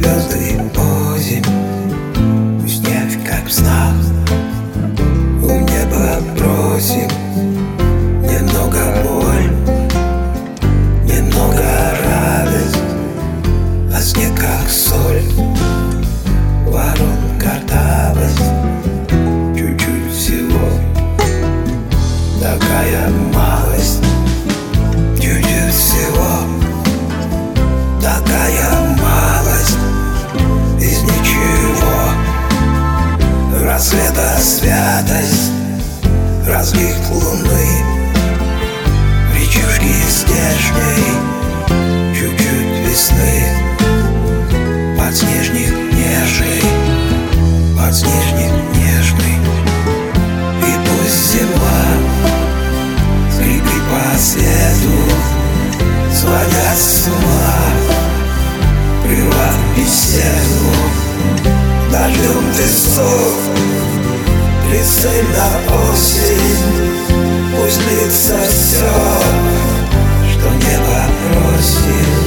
звезды озимь, пусть нефть как в снах. У неба бросим немного боль, немного радость, а снег как соль, ворон картавость, чуть-чуть всего, такая малость, чуть-чуть всего, такая малость из ничего. Рассвета святость, разлив луны, речушки снежной, чуть-чуть весны, подснежник нежный, подснежник нежный. И пусть зима скрипит по свету, сводят с ума, прервав беседу. Дождем песок, прицельно осень, пусть длится все, что небо просит.